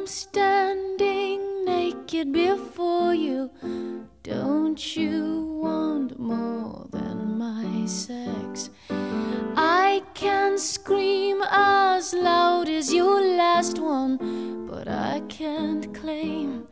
standing naked before you. Don't you want more than my sex? I can scream as loud as your last one, but I can't claim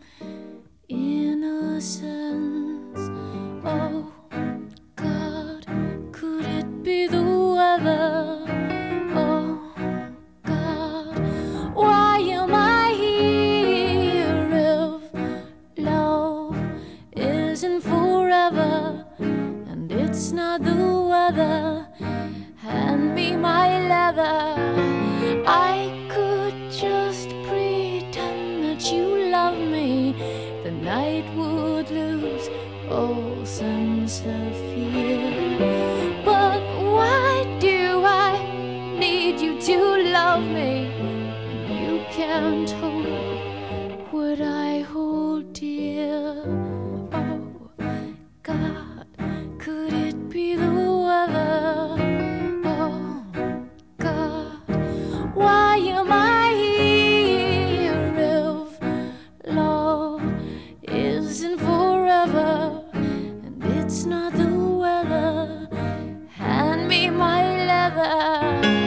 innocence. Oh God, could it be the weather? Oh God, why am I here if love isn't forever and it's not the weather? Hand me my leather. I could just pretend that you love me. The night would lose all sense of fear. But why do I need you to love me when you can't hold what I hold dear? Oh God, could it be the weather? Oh God, why am I here if love isn't forever and it's not the weather? Hand me my leather.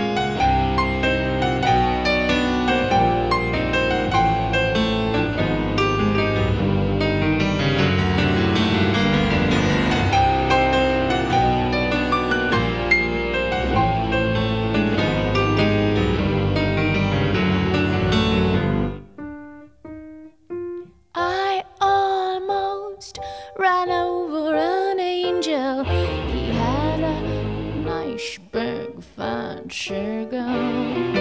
I almost ran over an angel. He had a nice big fat sugar.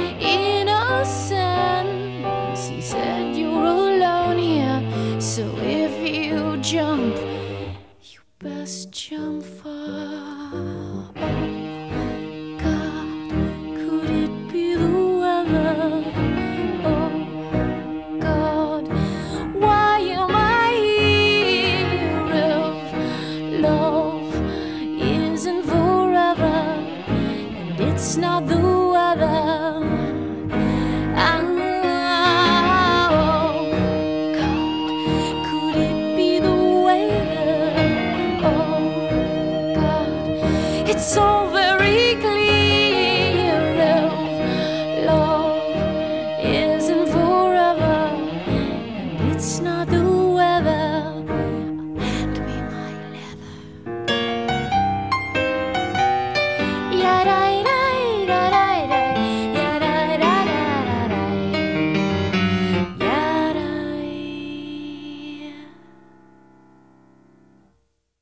Innocence, he said, you're alone here, so if you jump, you best jump far. Oh God, could it be the weather? Oh God, why am I here if love isn't forever and it's not the weather? Oh God, could it be the weather? Oh God, it's all very clear.